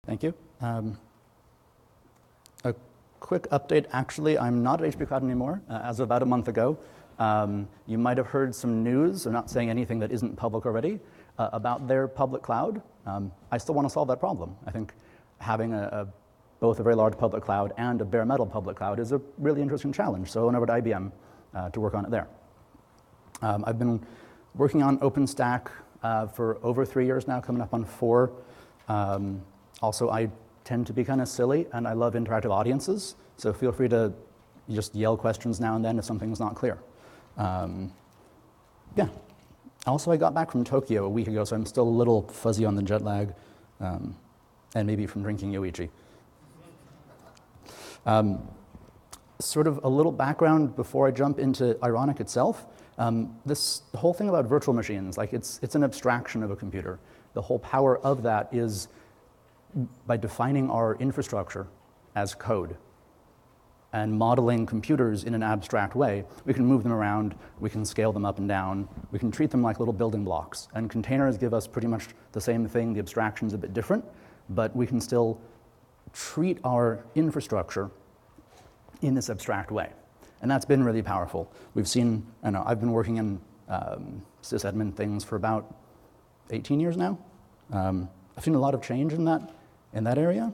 Thank you. A quick update. Actually, I'm not at HP Cloud anymore, as of about a month ago. You might have heard some news, I'm not saying anything that isn't public already, about their public cloud. I still want to solve that problem. I think having both a very large public cloud and a bare metal public cloud is a really interesting challenge. So I went over to IBM to work on it there. I've been working on OpenStack for over 3 years now, coming up on 4. Also, I tend to be kind of silly, and I love interactive audiences, so feel free to just yell questions now and then if something's not clear. Yeah. Also, I got back from Tokyo a week ago, so I'm still a little fuzzy on the jet lag, and maybe from drinking Yoichi. Sort of a little background before I jump into Ironic itself. This whole thing about virtual machines, like it's an abstraction of a computer. The whole power of that is by defining our infrastructure as code and modeling computers in an abstract way. We can move them around, we can scale them up and down, we can treat them like little building blocks. And containers give us pretty much the same thing, the abstraction's a bit different, but we can still treat our infrastructure in this abstract way. And that's been really powerful. We've seen, I've been working in sysadmin things for about 18 years now. I've seen a lot of change in that area.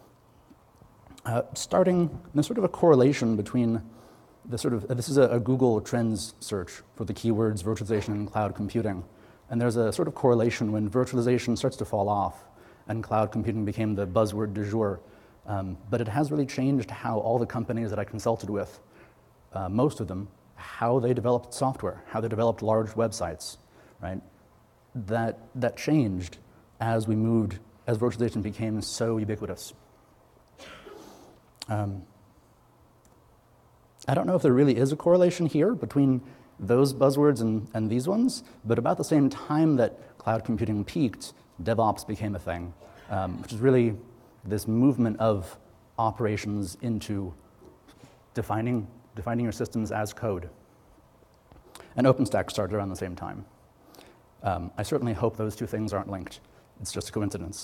There's sort of a correlation between this is a Google Trends search for the keywords virtualization and cloud computing. And there's a sort of correlation when virtualization starts to fall off and cloud computing became the buzzword du jour. But it has really changed how all the companies that I consulted with, most of them, how they developed software, how they developed large websites, right? That changed as virtualization became so ubiquitous. I don't know if there really is a correlation here between those buzzwords and these ones, but about the same time that cloud computing peaked, DevOps became a thing, which is really this movement of operations into defining your systems as code. And OpenStack started around the same time. I certainly hope those two things aren't linked. It's just a coincidence.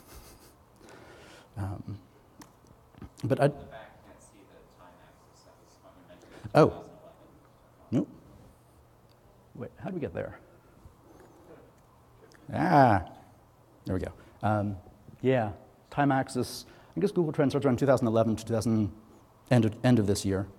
But I. Oh. Nope. Wait, how do we get there? There we go. Yeah, time axis. I guess Google Trends starts around 2011 to end of this year.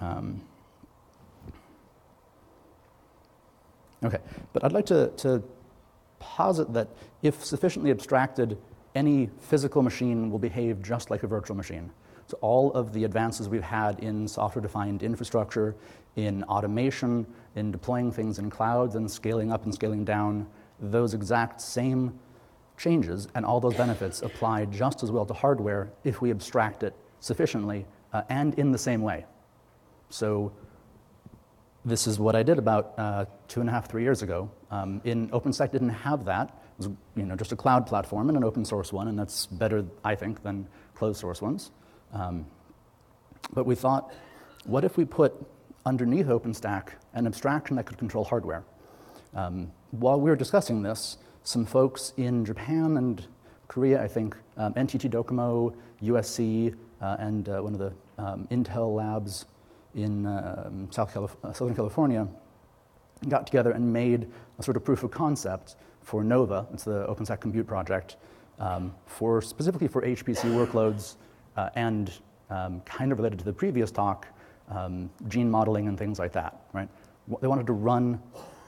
Okay, but I'd like to posit that if sufficiently abstracted, any physical machine will behave just like a virtual machine. So all of the advances we've had in software-defined infrastructure, in automation, in deploying things in clouds and scaling up and scaling down, those exact same changes and all those benefits apply just as well to hardware if we abstract it sufficiently and in the same way. So this is what I did about 2.5, 3 years ago. OpenStack didn't have that. It was just a cloud platform and an open source one, and that's better, I think, than closed source ones. But we thought, what if we put underneath OpenStack an abstraction that could control hardware? While we were discussing this, some folks in Japan and Korea, I think, NTT Docomo, USC, and one of the Intel labs in Southern California got together and made a sort of proof of concept for Nova. It's the OpenStack Compute project, specifically for HPC workloads and kind of related to the previous talk, gene modeling and things like that, right? They wanted to run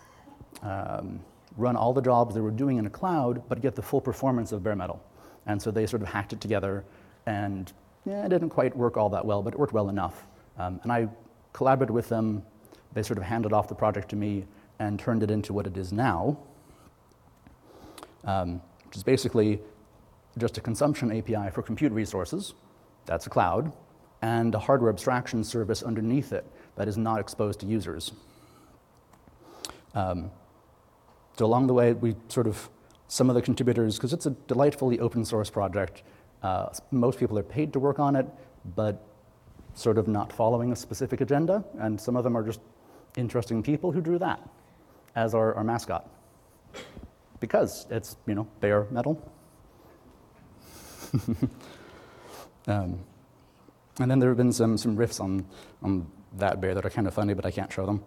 all the jobs they were doing in a cloud, but get the full performance of bare metal. And so they sort of hacked it together, and it didn't quite work all that well, but it worked well enough. And I collaborated with them. They sort of handed off the project to me and turned it into what it is now, which is basically just a consumption API for compute resources. That's a cloud, and a hardware abstraction service underneath it that is not exposed to users. So along the way, some of the contributors, because it's a delightfully open source project, most people are paid to work on it, but sort of not following a specific agenda, and some of them are just interesting people who drew that as our mascot. Because it's, bare metal. And then there have been some riffs on that bear that are kind of funny, but I can't show them.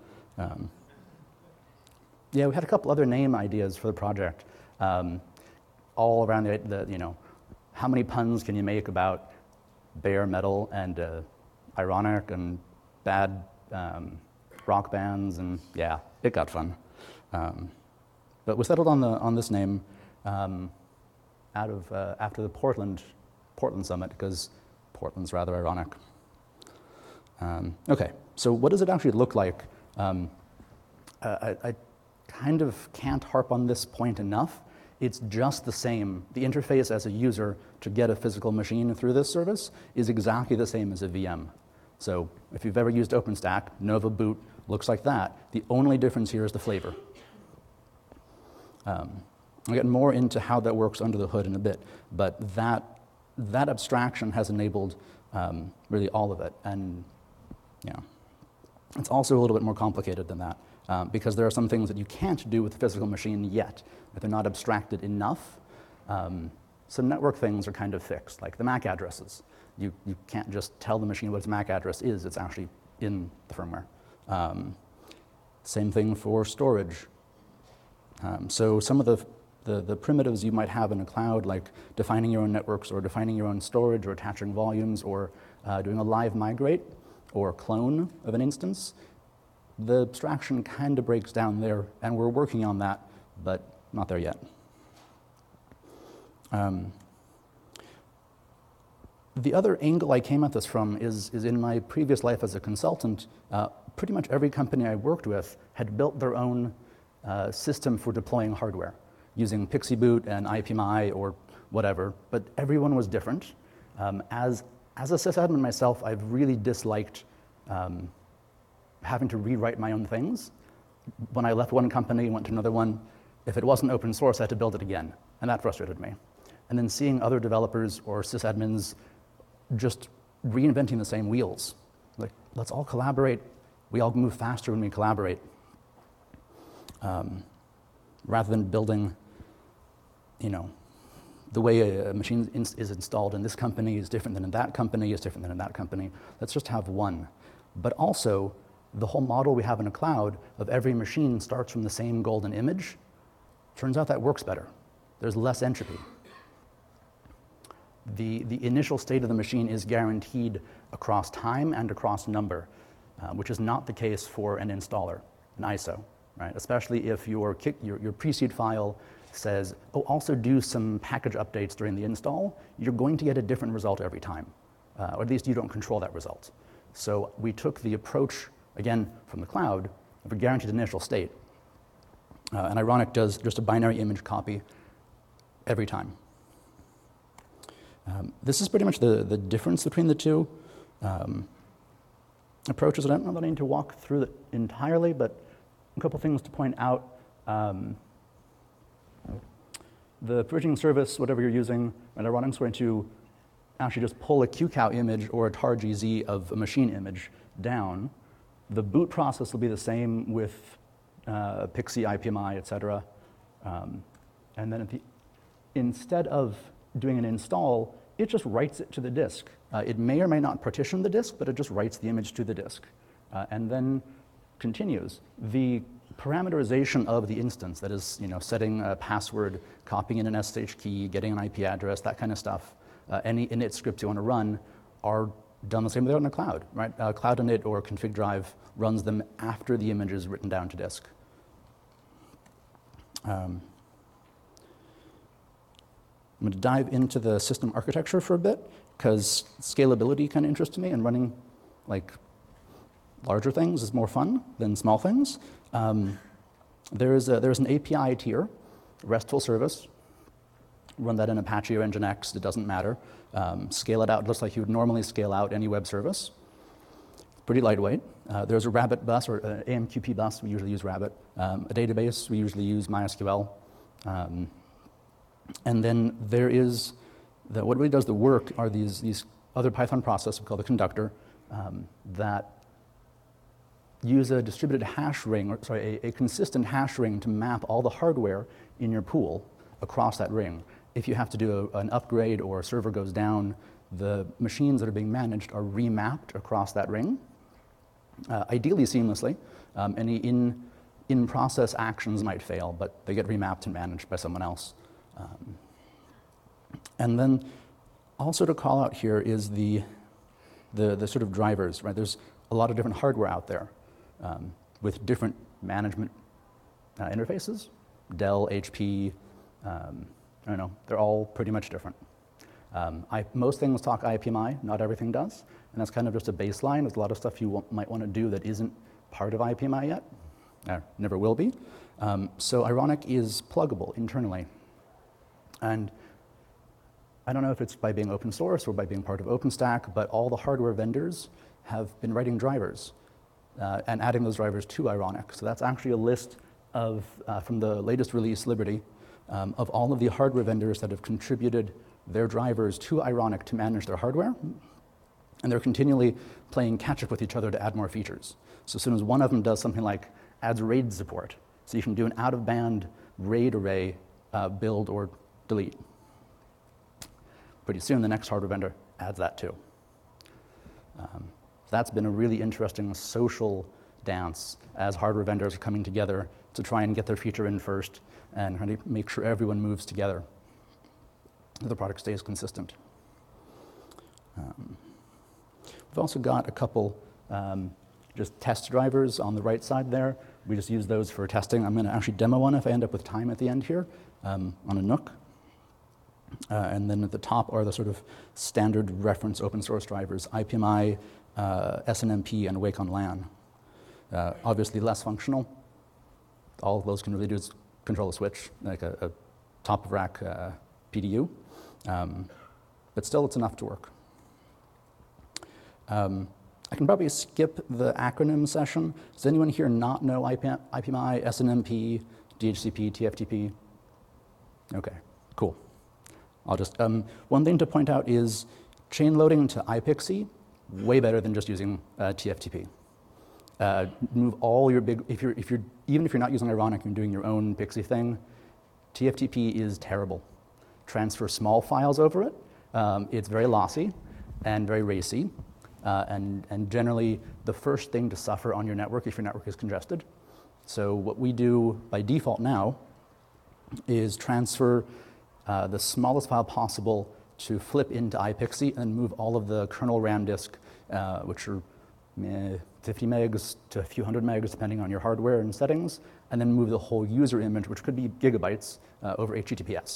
Yeah, we had a couple other name ideas for the project, all around the how many puns can you make about bare metal and ironic and bad rock bands, and yeah, it got fun. But we settled on this name after the Portland Summit, because Portland's rather ironic. Okay, so what does it actually look like? I kind of can't harp on this point enough. It's just the same. The interface as a user to get a physical machine through this service is exactly the same as a VM. So if you've ever used OpenStack, Nova Boot looks like that. The only difference here is the flavor. I'll get more into how that works under the hood in a bit, but that abstraction has enabled really all of it. And yeah, it's also a little bit more complicated than that, because there are some things that you can't do with the physical machine yet. If they're not abstracted enough, some network things are kind of fixed, like the MAC addresses. You can't just tell the machine what its MAC address is. It's actually in the firmware. Same thing for storage. So some of the primitives you might have in a cloud, like defining your own networks or defining your own storage or attaching volumes or doing a live migrate or clone of an instance, the abstraction kind of breaks down there, and we're working on that, but not there yet. The other angle I came at this from is in my previous life as a consultant, pretty much every company I worked with had built their own system for deploying hardware using PXE Boot and IPMI or whatever, but everyone was different. As a sysadmin myself, I've really disliked having to rewrite my own things. When I left one company and went to another one, if it wasn't open source, I had to build it again, and that frustrated me. And then seeing other developers or sysadmins just reinventing the same wheels. Like, let's all collaborate. We all move faster when we collaborate. Rather than building, the way a machine is installed in this company is different than in that company, is different than in that company. Let's just have one. But also, the whole model we have in a cloud of every machine starts from the same golden image, turns out that works better. There's less entropy. The initial state of the machine is guaranteed across time and across number, which is not the case for an installer, an ISO, right? Especially if your pre-seed file says, oh, also do some package updates during the install, you're going to get a different result every time, or at least you don't control that result. So we took the approach, again, from the cloud of a guaranteed initial state. And Ironic does just a binary image copy every time. This is pretty much the difference between the two approaches. I don't know that I need to walk through it entirely, but a couple things to point out. The provisioning service, whatever you're using, and Ironic's going to actually just pull a QCOW image or a tar-gz of a machine image down. The boot process will be the same with PXE, IPMI, et cetera. And then instead of doing an install, it just writes it to the disk. It may or may not partition the disk, but it just writes the image to the disk and then continues. The parameterization of the instance, that is, setting a password, copying in an SSH key, getting an IP address, that kind of stuff, any init scripts you want to run are done the same way they are in the cloud, right? Cloud init or config drive runs them after the image is written down to disk. I'm going to dive into the system architecture for a bit, because scalability kind of interests me, and running larger things is more fun than small things. There's an API tier, RESTful service. Run that in Apache or Nginx, it doesn't matter. Scale it out just like you would normally scale out any web service. Pretty lightweight. There's a Rabbit bus or an AMQP bus, we usually use Rabbit. A database, we usually use MySQL. And then there is, what really does the work are these other Python processes we call the conductor that use a distributed hash ring, a consistent hash ring to map all the hardware in your pool across that ring. if you have to do an upgrade or a server goes down, the machines that are being managed are remapped across that ring, ideally seamlessly. Any in-process actions might fail, but they get remapped and managed by someone else. And then also to call out here is the sort of drivers, right? There's a lot of different hardware out there with different management interfaces. Dell, HP, I don't know, they're all pretty much different. Most things talk IPMI, not everything does, and that's kind of just a baseline. There's a lot of stuff you might want to do that isn't part of IPMI yet, never will be. So Ironic is pluggable internally. And I don't know if it's by being open source or by being part of OpenStack, but all the hardware vendors have been writing drivers and adding those drivers to Ironic. So that's actually a list of, from the latest release, Liberty, of all of the hardware vendors that have contributed their drivers to Ironic to manage their hardware. And they're continually playing catch up with each other to add more features. So as soon as one of them does something like adds RAID support, so you can do an out-of-band RAID array build or delete. Pretty soon, the next hardware vendor adds that too. So that's been a really interesting social dance as hardware vendors are coming together to try and get their feature in first and trying to make sure everyone moves together, that the product stays consistent. We've also got a couple just test drivers on the right side there. We just use those for testing. I'm going to actually demo one if I end up with time at the end here on a NUC. And then at the top are the sort of standard reference open source drivers, IPMI, SNMP, and Wake on LAN. Obviously less functional. All of those can really do is control a switch, like a top-of-rack PDU. But still, it's enough to work. I can probably skip the acronym session. Does anyone here not know IPMI, SNMP, DHCP, TFTP? Okay, cool. I'll just, one thing to point out is chain loading to iPXE, way better than just using TFTP. Move all your big, even if you're not using Ironic, you're doing your own PXE thing, TFTP is terrible. Transfer small files over it. It's very lossy and very racy, and generally the first thing to suffer on your network if your network is congested. So what we do by default now is transfer the smallest file possible to flip into iPXE and move all of the kernel RAM disk, which are 50 megs to a few hundred megs depending on your hardware and settings, and then move the whole user image, which could be gigabytes, over HTTPS.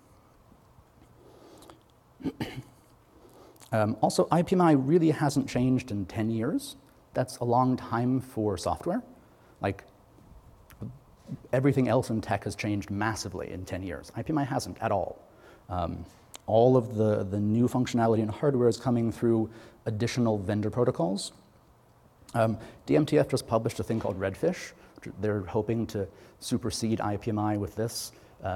Also, IPMI really hasn't changed in 10 years. That's a long time for software. Like, everything else in tech has changed massively in 10 years. IPMI hasn't at all. All of the new functionality in hardware is coming through additional vendor protocols. DMTF just published a thing called Redfish. They're hoping to supersede IPMI with this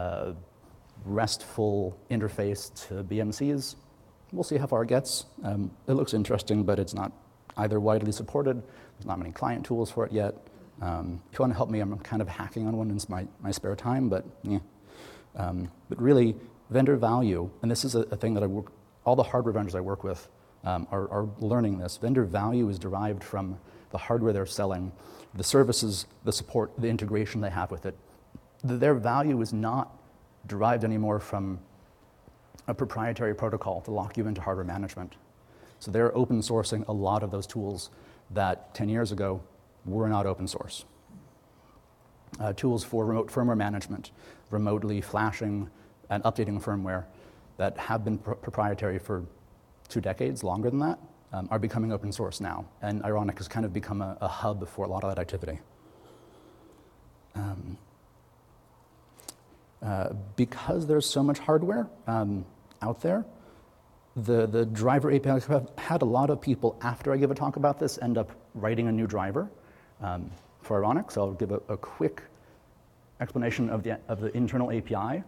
RESTful interface to BMCs. We'll see how far it gets. It looks interesting, but it's not either widely supported. There's not many client tools for it yet. If you want to help me, I'm kind of hacking on one in my spare time, but yeah. But really, vendor value, and this is a thing that all the hardware vendors I work with are learning this. Vendor value is derived from the hardware they're selling, the services, the support, the integration they have with it. Their value is not derived anymore from a proprietary protocol to lock you into hardware management. So they're open sourcing a lot of those tools that 10 years ago were not open source. Tools for remote firmware management, remotely flashing and updating firmware that have been proprietary for 2 decades, longer than that, are becoming open source now. And Ironic has kind of become a hub for a lot of that activity. Because there's so much hardware out there, the driver API, I've had a lot of people, after I give a talk about this, end up writing a new driver for Ironic. So I'll give a quick explanation of the internal API.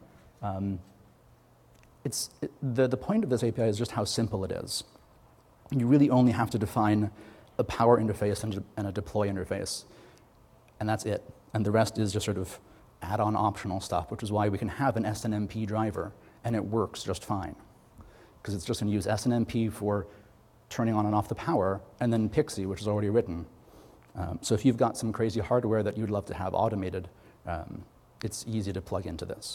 The point of this API is just how simple it is. You really only have to define a power interface and a deploy interface, and that's it. And the rest is just sort of add-on optional stuff, which is why we can have an SNMP driver and it works just fine. Because it's just going to use SNMP for turning on and off the power, and then PXE, which is already written. So if you've got some crazy hardware that you'd love to have automated, it's easy to plug into this.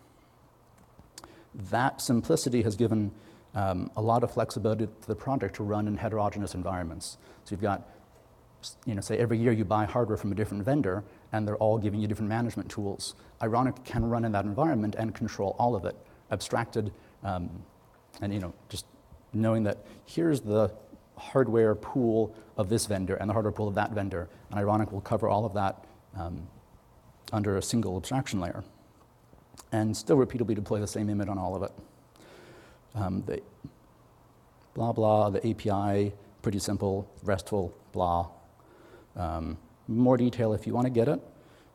That simplicity has given a lot of flexibility to the project to run in heterogeneous environments. So you've got, say every year you buy hardware from a different vendor, and they're all giving you different management tools. Ironic can run in that environment and control all of it, abstracted, and just knowing that here's the hardware pool of this vendor and the hardware pool of that vendor, and Ironic will cover all of that under a single abstraction layer, and still repeatably deploy the same image on all of it. The blah blah, the API, pretty simple, RESTful, blah. More detail if you want to get it.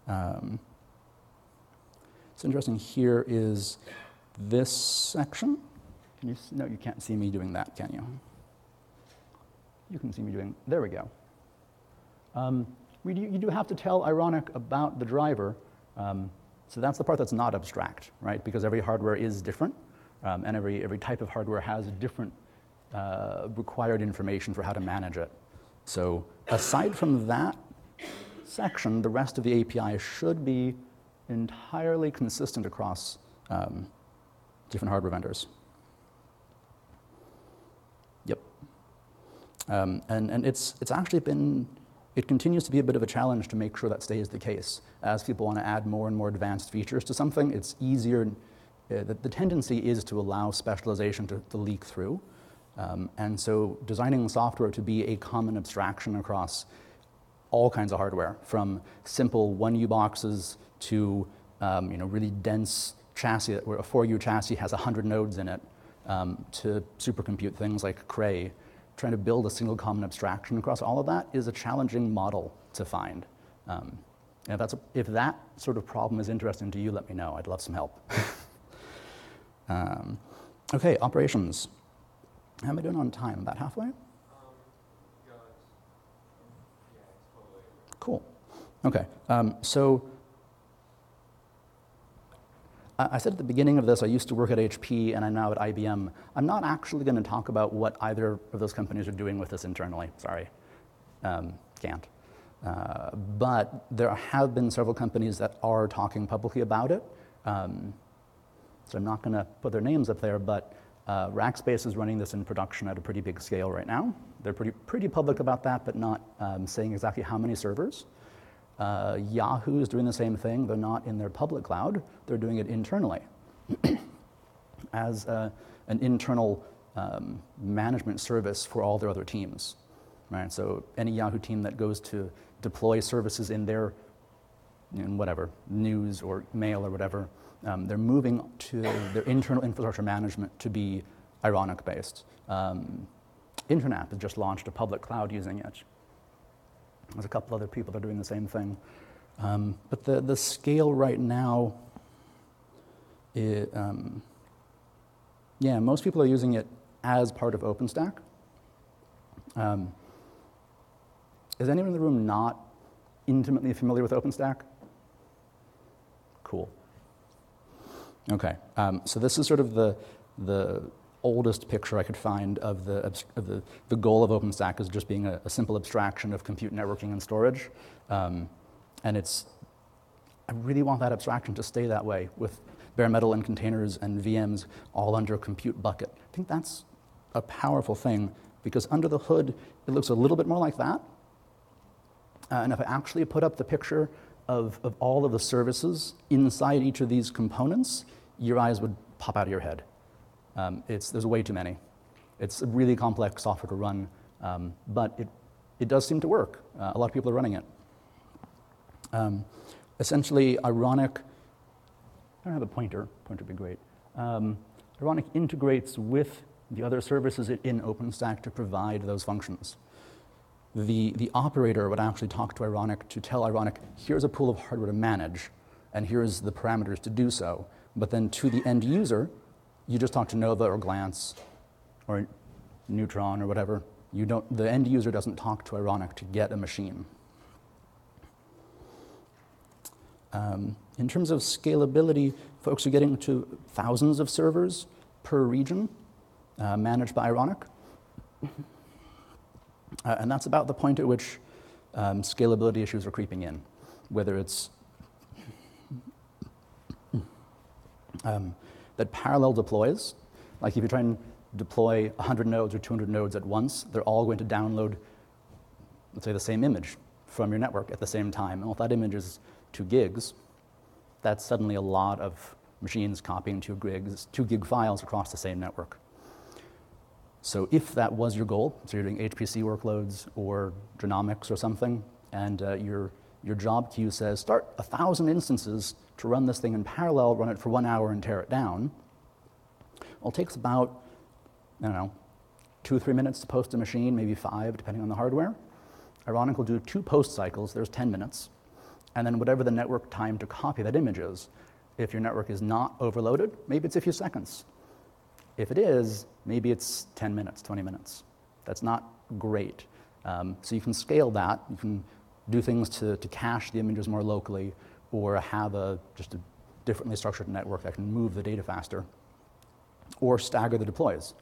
It's interesting here is this section. No, you can't see me doing that, can you? You can see me doing, there we go. You do have to tell Ironic about the driver. So that's the part that's not abstract, right? Because every hardware is different, and every type of hardware has different required information for how to manage it. So aside from that section, the rest of the API should be entirely consistent across different hardware vendors. Yep. And it's actually been, it continues to be a bit of a challenge to make sure that stays the case. As people want to add more and more advanced features to something, it's easier. The tendency is to allow specialization to leak through. And so designing software to be a common abstraction across all kinds of hardware, from simple 1U boxes to really dense chassis, where a 4U chassis has 100 nodes in it, to supercompute things like Cray. Trying to build a single common abstraction across all of that is a challenging model to find. If that sort of problem is interesting to you, let me know. I'd love some help. Okay, operations. How am I doing on time? About halfway? Cool. Okay, so I said at the beginning of this, I used to work at HP and I'm now at IBM. I'm not actually going to talk about what either of those companies are doing with this internally. Sorry, can't. But there have been several companies that are talking publicly about it. So I'm not going to put their names up there, but Rackspace is running this in production at a pretty big scale right now. They're pretty public about that, but not saying exactly how many servers. Yahoo is doing the same thing. They're not in their public cloud. They're doing it internally as an internal management service for all their other teams. Right? So any Yahoo team that goes to deploy services in their whatever, news or mail or whatever, they're moving to their internal infrastructure management to be Ironic-based. Internap has just launched a public cloud using it. There's a couple other people that are doing the same thing. But the scale right now, most people are using it as part of OpenStack. Is anyone in the room not intimately familiar with OpenStack? Cool. Okay, so this is sort of the oldest picture I could find of the goal of OpenStack as just being a simple abstraction of compute networking and storage. And I really want that abstraction to stay that way with bare metal and containers and VMs all under a compute bucket. I think that's a powerful thing because under the hood, it looks a little bit more like that. And if I actually put up the picture of all of the services inside each of these components, your eyes would pop out of your head. There's way too many. It's a really complex software to run, but it does seem to work. A lot of people are running it. Essentially, Ironic, I don't have a pointer would be great. Ironic integrates with the other services in OpenStack to provide those functions. The operator would actually talk to Ironic to tell Ironic, here's a pool of hardware to manage, and here's the parameters to do so. But then to the end user, you just talk to Nova or Glance or Neutron or whatever. The end user doesn't talk to Ironic to get a machine. In terms of scalability, folks are getting to thousands of servers per region managed by Ironic. And that's about the point at which scalability issues are creeping in, whether it's that parallel deploys, like if you try and deploy 100 nodes or 200 nodes at once, they're all going to download, let's say, the same image from your network at the same time. And if that image is 2 gigs, that's suddenly a lot of machines copying 2 gig files across the same network. So if that was your goal, so you're doing HPC workloads or genomics or something, and your job queue says, start 1,000 instances to run this thing in parallel, run it for 1 hour and tear it down. Well, it takes about, I don't know, 2 or 3 minutes to post a machine, maybe 5, depending on the hardware. Ironic will do 2 post cycles, there's 10 minutes. And then whatever the network time to copy that image is, if your network is not overloaded, maybe it's a few seconds. If it is, maybe it's 10 minutes, 20 minutes. That's not great. So you can scale that. You can do things to cache the images more locally, or have just a differently structured network that can move the data faster, or stagger the deploys.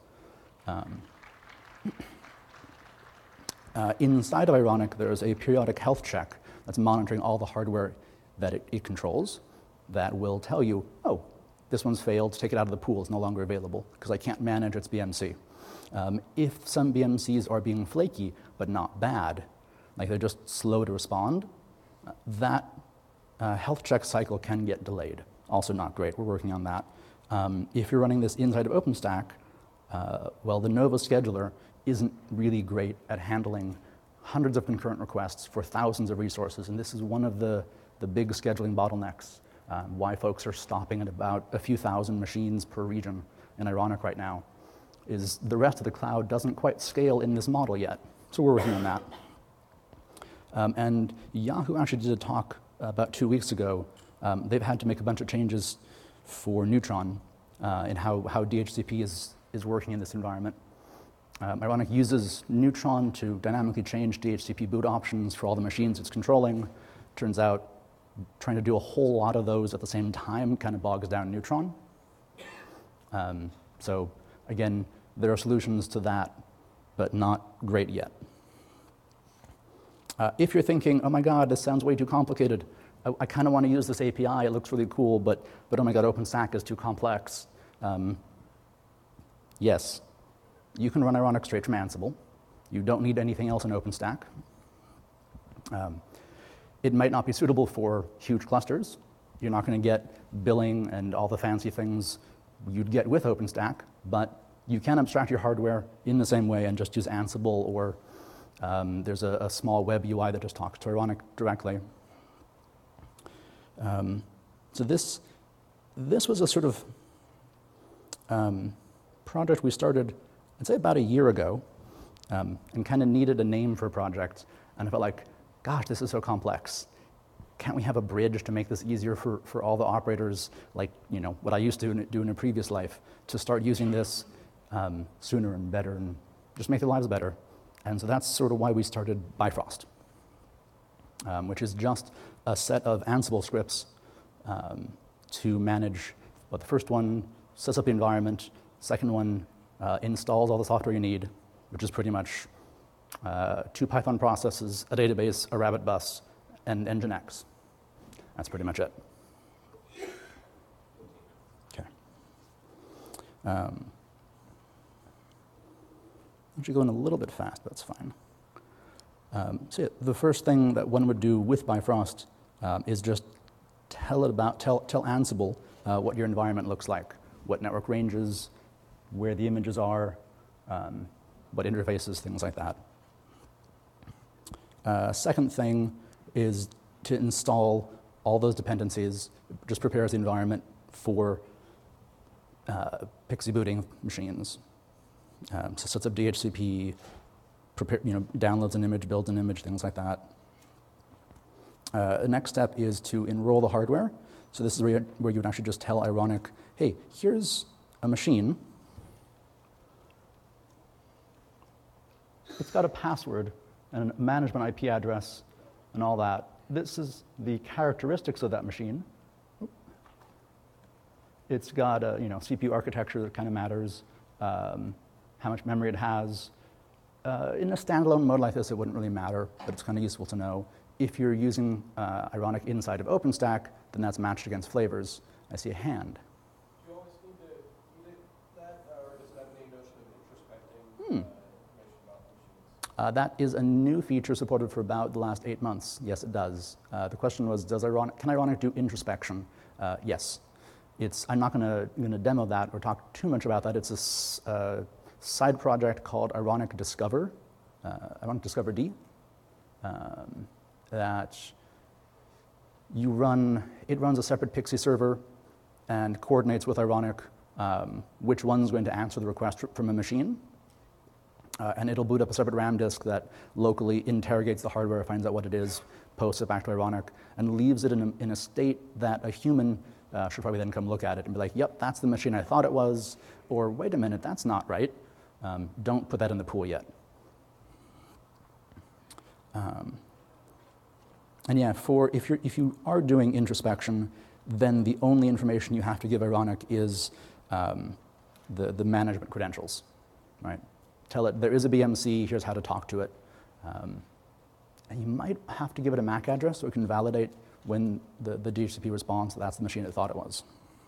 Inside of Ironic, there's a periodic health check that's monitoring all the hardware that it controls that will tell you, oh, this one's failed, take it out of the pool, it's no longer available, because I can't manage its BMC. If some BMCs are being flaky, but not bad, like they're just slow to respond, that health check cycle can get delayed. Also not great, we're working on that. If you're running this inside of OpenStack, well, the Nova scheduler isn't really great at handling hundreds of concurrent requests for thousands of resources, and this is one of the big scheduling bottlenecks, why folks are stopping at about a few thousand machines per region in Ironic right now, is the rest of the cloud doesn't quite scale in this model yet. So we're working on that. And Yahoo actually did a talk about 2 weeks ago. They've had to make a bunch of changes for Neutron and how DHCP is working in this environment. Ironic uses Neutron to dynamically change DHCP boot options for all the machines it's controlling. Turns out trying to do a whole lot of those at the same time kind of bogs down Neutron. So again, there are solutions to that, but not great yet. If you're thinking, oh my God, this sounds way too complicated, I kind of want to use this API, it looks really cool, but oh my God, OpenStack is too complex. Yes, you can run Ironic straight from Ansible. You don't need anything else in OpenStack. It might not be suitable for huge clusters. You're not going to get billing and all the fancy things you'd get with OpenStack, but you can abstract your hardware in the same way and just use Ansible, or there's a small web UI that just talks to Ironic directly. So this was a sort of project we started, I'd say about a year ago, and kind of needed a name for a project, and I felt like, gosh, this is so complex. Can't we have a bridge to make this easier for all the operators, like what I used to do in a previous life, to start using this sooner and better and just make their lives better? And so that's sort of why we started Bifrost, which is just a set of Ansible scripts to manage, well, the first one sets up the environment, second one installs all the software you need, which is pretty much 2 Python processes, a database, a Rabbit bus, and Nginx. That's pretty much it. Okay. Actually going a little bit fast, but that's fine. So yeah, the first thing that one would do with Bifrost is just tell Ansible what your environment looks like, what network ranges, where the images are, what interfaces, things like that. Second thing is to install all those dependencies, just prepares the environment for PXE booting machines. So sets up DHCP, downloads an image, builds an image, things like that. The next step is to enroll the hardware. So this is where you would actually just tell Ironic, hey, here's a machine. It's got a password and a management IP address and all that. this is the characteristics of that machine. It's got a CPU architecture that kind of matters, how much memory it has. In a standalone mode like this, it wouldn't really matter, but it's kind of useful to know. If you're using Ironic inside of OpenStack, then that's matched against flavors. I see a hand. Do you always need to edit that, or does it have any notion of introspecting information about machines? That is a new feature supported for about the last 8 months. Yes, it does. The question was, can Ironic do introspection? Yes. I'm not going to demo that or talk too much about that. It's a side project called Ironic Discover, Ironic Discover D, that it runs a separate Pixie server and coordinates with Ironic which one's going to answer the request from a machine. And it'll boot up a separate RAM disk that locally interrogates the hardware, finds out what it is, posts it back to Ironic, and leaves it in a state that a human should probably then come look at it and be like, yep, that's the machine I thought it was, or wait a minute, that's not right. Don't put that in the pool yet. And yeah, if you are doing introspection, then the only information you have to give Ironic is the management credentials, right? Tell it there is a BMC, here's how to talk to it. And you might have to give it a MAC address so it can validate when the DHCP responds, that's the machine it thought it was.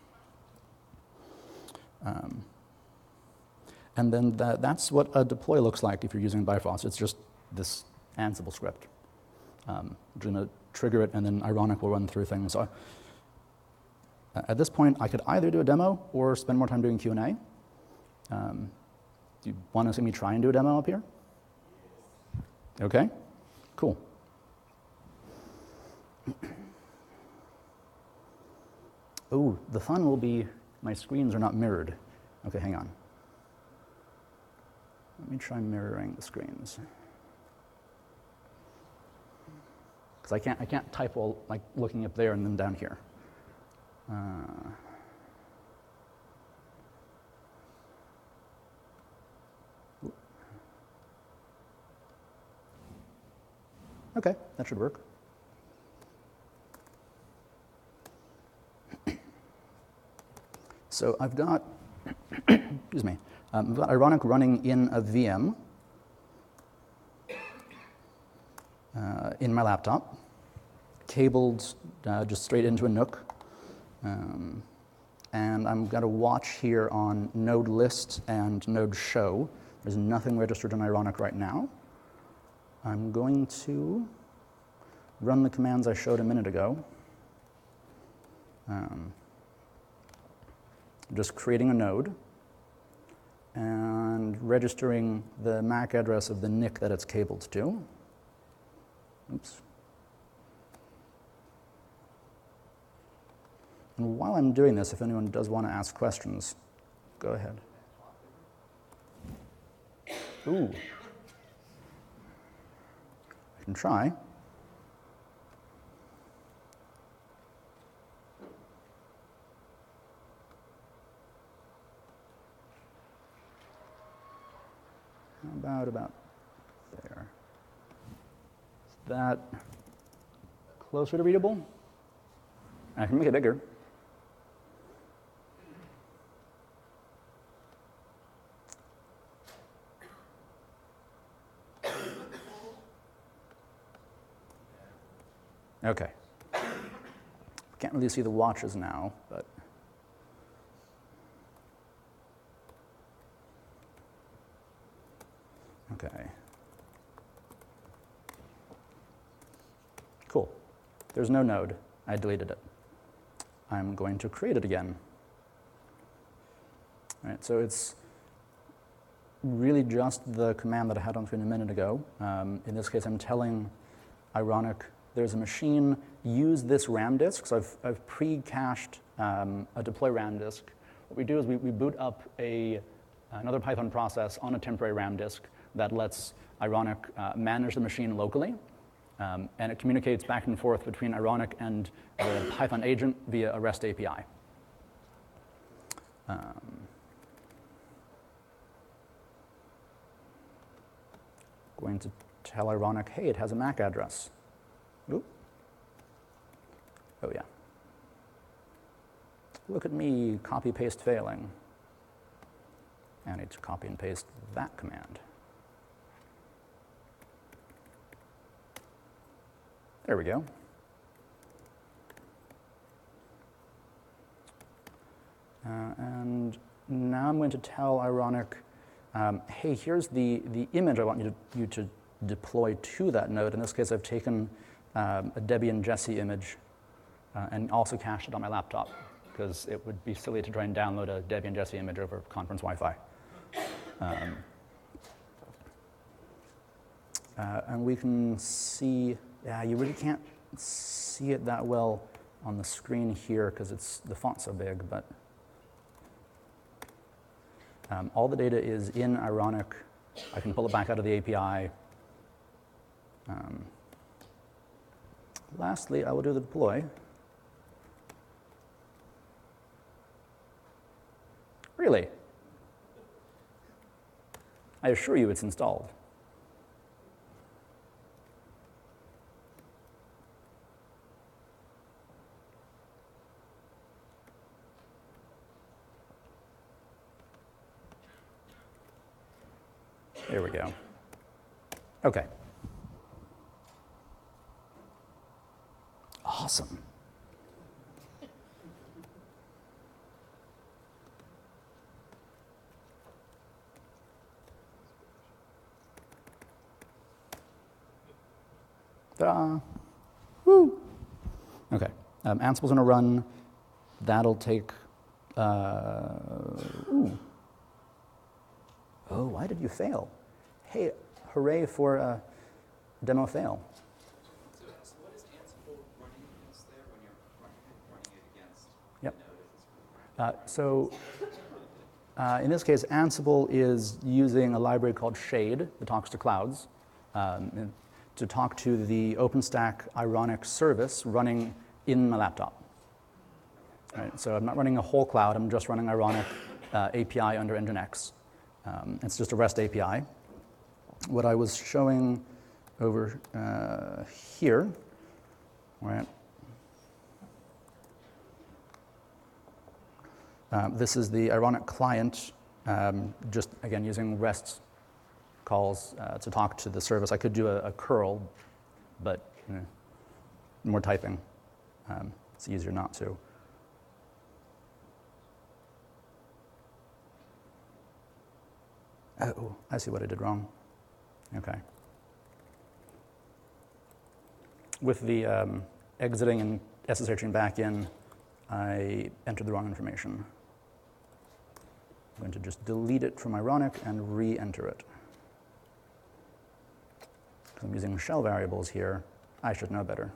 And then that's what a deploy looks like if you're using Bifrost. It's just this Ansible script. We're going to trigger it, and then Ironic will run through things. So at this point, I could either do a demo or spend more time doing Q&A. Do you want to see me try and do a demo up here? Okay, cool. Oh, the fun will be my screens are not mirrored. Okay, hang on. Let me try mirroring the screens. Because I can't type while like looking up there and then down here. Okay, that should work. So I've got, excuse me, I've got Ironic running in a VM in my laptop, cabled just straight into a NUC. And I'm going to watch here on node list and node show. There's nothing registered in Ironic right now. I'm going to run the commands I showed a minute ago. Just creating a node and registering the MAC address of the NIC that it's cabled to. Oops. And while I'm doing this, if anyone does want to ask questions, go ahead. Ooh. I can try. About there. Is that closer to readable? I can make it bigger. Okay. Can't really see the watches now, but okay. Cool. There's no node. I deleted it. I'm going to create it again. All right, so it's really just the command that I had on screen a minute ago. In this case, I'm telling Ironic, there's a machine, use this RAM disk. So I've pre-cached a deploy RAM disk. What we do is we boot up another Python process on a temporary RAM disk that lets Ironic manage the machine locally. And it communicates back and forth between Ironic and the Python agent via a REST API. Going to tell Ironic, hey, it has a MAC address. Oop. Oh yeah. Look at me, copy paste failing. I need to copy and paste that command. There we go. And now I'm going to tell Ironic, hey, here's the image I want you to deploy to that node. In this case, I've taken a Debbie and Jesse image and also cached it on my laptop, because it would be silly to try and download a Debbie and Jesse image over conference Wi-Fi. And we can see, yeah, you really can't see it that well on the screen here because the font's so big, but all the data is in Ironic. I can pull it back out of the API. Lastly, I will do the deploy. Really? I assure you it's installed. There we go. Okay. Awesome. Ta-da. Woo. Okay. Ansible's going to run. That'll take. Ooh. Oh, why did you fail? Hey, hooray for a demo fail. So what is Ansible running against there when you're running it against Yep. the node? In this case, Ansible is using a library called Shade that talks to clouds to talk to the OpenStack Ironic service running in my laptop. Right, so I'm not running a whole cloud, I'm just running Ironic API under Nginx. It's just a REST API. What I was showing over here, right? This is the Ironic client, just again using REST calls to talk to the service. I could do a curl, but more typing. It's easier not to. Oh, I see what I did wrong. Okay. With the exiting and SSHing back in, I entered the wrong information. I'm going to just delete it from Ironic and re-enter it. I'm using shell variables here. I should know better.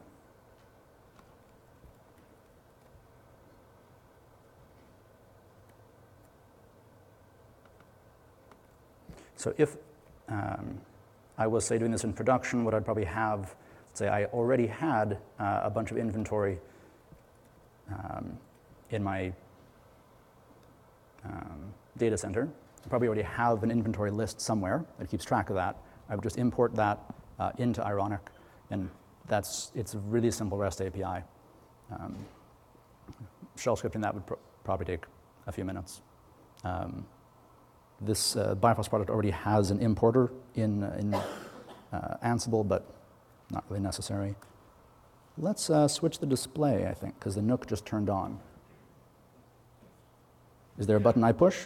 So if I was, say, doing this in production, what I'd probably have, say I already had a bunch of inventory in my data center. I probably already have an inventory list somewhere that keeps track of that. I would just import that into Ironic, and it's a really simple REST API. Shell scripting that would probably take a few minutes. This Bifrost product already has an importer in Ansible, but not really necessary. Let's switch the display, I think, because the Nook just turned on. Is there a button I push?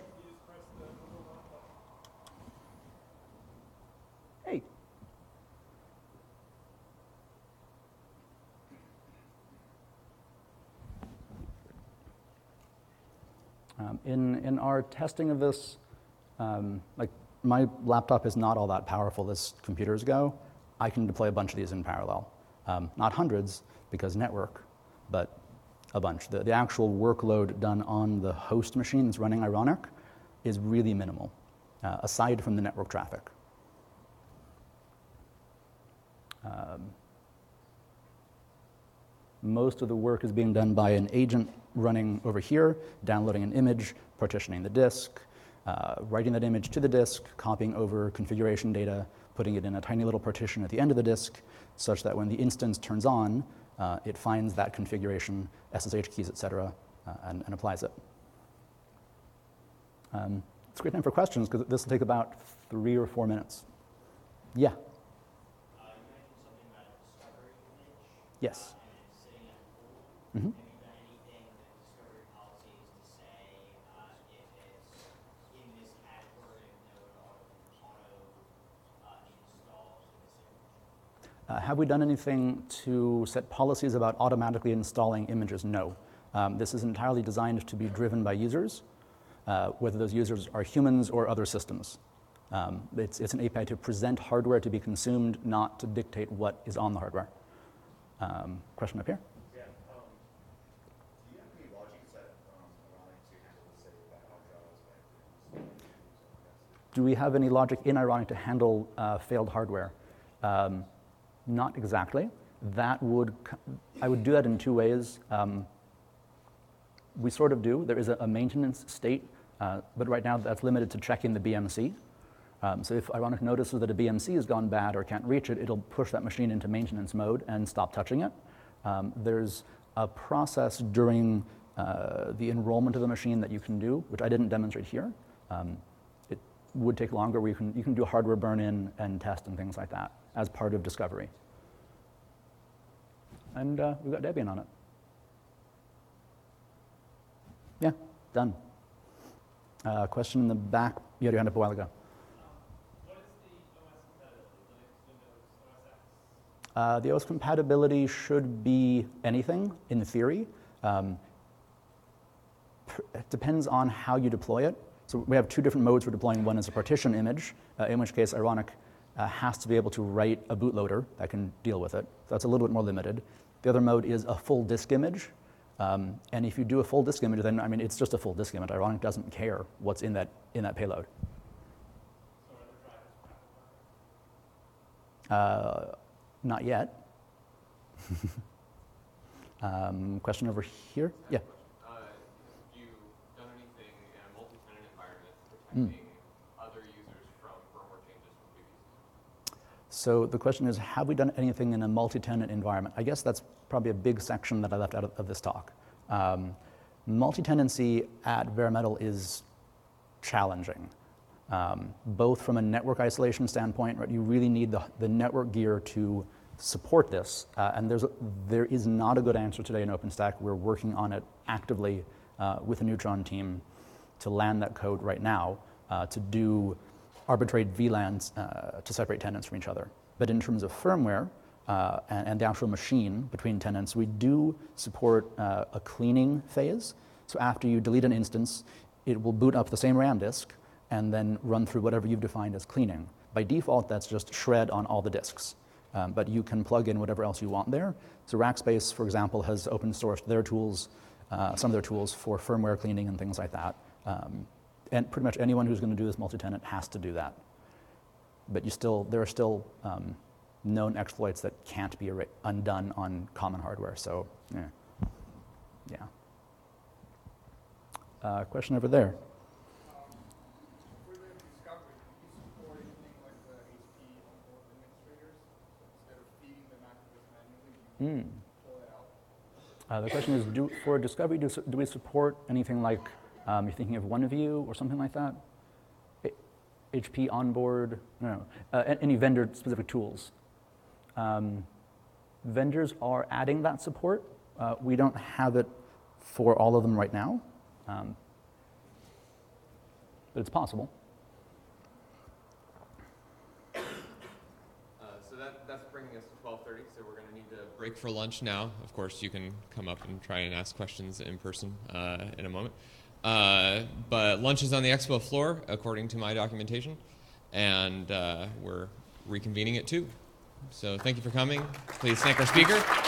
Hey. In our testing of this, like my laptop is not all that powerful as computers go. I can deploy a bunch of these in parallel. Not hundreds, because network, but a bunch. The actual workload done on the host machine that's running Ironic is really minimal, aside from the network traffic. Most of the work is being done by an agent running over here, downloading an image, partitioning the disk, writing that image to the disk, copying over configuration data, putting it in a tiny little partition at the end of the disk, such that when the instance turns on, it finds that configuration, SSH keys, et cetera, and applies it. It's a great time for questions because this will take about 3 or 4 minutes. Yeah? You mentioned something about a discovery image. Yes. And it's sitting at the pool. Mm-hmm. Have you done anything with discovery policies to say if it's in this category of node auto installs in this image? Have we done anything to set policies about automatically installing images? No. This is entirely designed to be driven by users, whether those users are humans or other systems. It's an API to present hardware to be consumed, not to dictate what is on the hardware. Question up here? Yeah. Do you have any logic set Ironic to handle, say, that hard drives? Do we have any logic in Ironic to handle failed hardware? Not exactly. I would do that in 2 ways. We sort of do. There is a maintenance state, but right now that's limited to checking the BMC. So if Ironic notices that a BMC has gone bad or can't reach it, it'll push that machine into maintenance mode and stop touching it. There's a process during the enrollment of the machine that you can do, which I didn't demonstrate here. It would take longer, where you can do hardware burn-in and test and things like that as part of discovery. And we've got Debian on it. Yeah, done. Question in the back. You had your hand up a while ago. What is the OS compatibility? Linux, Windows, OS X? The OS compatibility should be anything, in theory. It depends on how you deploy it. So we have 2 different modes for deploying. One is a partition image, in which case Ironic has to be able to write a bootloader that can deal with it. So that's a little bit more limited. The other mode is a full disk image. And if you do a full disk image, then it's just a full disk image. Ironic doesn't care what's in that payload. So are the drivers compatible? Not yet. Question over here? Yeah. Have you done anything in a multi-tenant environment protecting other users from firmware changes from previous users? So the question is, have we done anything in a multi-tenant environment? I guess that's probably a big section that I left out of this talk. Multi-tenancy at bare metal is challenging, both from a network isolation standpoint. Right, you really need the network gear to support this, and there is not a good answer today in OpenStack. We're working on it actively with the Neutron team to land that code right now to do arbitrate VLANs to separate tenants from each other. But in terms of firmware and the actual machine between tenants, we do support a cleaning phase. So after you delete an instance, it will boot up the same RAM disk and then run through whatever you've defined as cleaning. By default, that's just shred on all the disks. But you can plug in whatever else you want there. So Rackspace, for example, has open sourced their tools, some of their tools for firmware cleaning and things like that. And pretty much anyone who's going to do this multi-tenant has to do that. But there are still known exploits that can't be undone on common hardware. So, yeah. Question over there. For the discovery, do you support anything like the HP onboard administrators? So instead of feeding the MAC address manually, you pull it out? The question is, for discovery, do we support anything like, you're thinking of OneView or something like that? HP onboard, no, any vendor-specific tools. Vendors are adding that support. We don't have it for all of them right now, but it's possible. So that's bringing us to 12:30, so we're going to need to break for lunch now. Of course, you can come up and try and ask questions in person in a moment. But lunch is on the expo floor, according to my documentation, and we're reconvening at 2. So thank you for coming. Please thank our speaker.